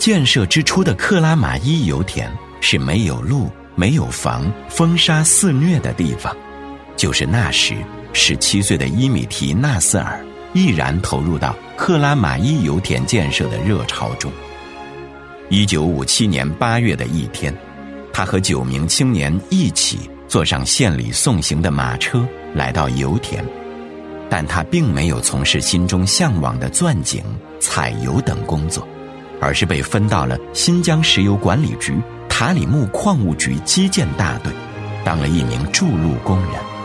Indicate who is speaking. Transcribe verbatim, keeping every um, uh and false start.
Speaker 1: 建设之初的克拉玛依油田是没有路、没有房、风沙肆虐的地方。就是那时，十七岁的伊米提纳斯尔毅然投入到克拉玛依油田建设的热潮中。一九五七年八月的一天，他和九名青年一起坐上县里送行的马车来到油田，但他并没有从事心中向往的钻井、采油等工作，而是被分到了新疆石油管理局塔里木矿务局基建大队，当了一名筑路工人。